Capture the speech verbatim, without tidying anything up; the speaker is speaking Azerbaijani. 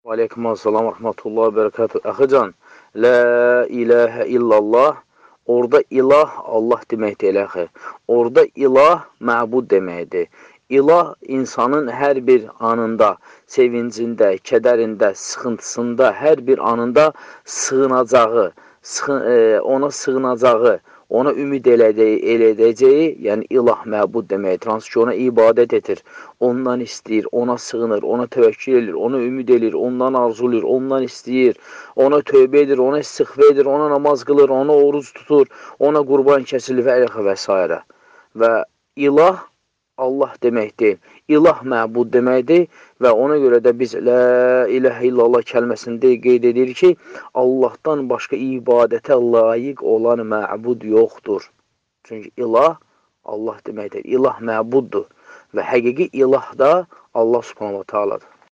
Aleykümselam və rahmetullah və bərəkatuhu. Əxıcan, la ilahə illallah, orada ilah Allah deməkdir, eləxi. Orada ilah məbud deməkdir. İlah insanın hər bir anında, sevincində, kədərində, sıxıntısında, hər bir anında sığınacağı, sığın, e, ona sığınacağı, ona ümid elədəcəyi, yəni ilah məbud deməkdir. Hansı ki, ona ibadət edir, ondan istəyir, ona sığınır, ona təvəkkül edir, ona ümid edir, ondan arzulur, ondan istəyir, ona tövbə edir, ona istiğfar edir, ona namaz qılır, ona oruc tutur, ona qurban kəsilir və və s. Və ilah Allah deməkdir, ilah məbud deməkdir və ona görə də biz la ilahə illallah kəlməsində qeyd edir ki, Allahdan başqa ibadətə layiq olan məbud yoxdur. Çünki ilah Allah deməkdir, ilah məbuddur və həqiqi ilah da Allah subhanahu wa ta'aladır.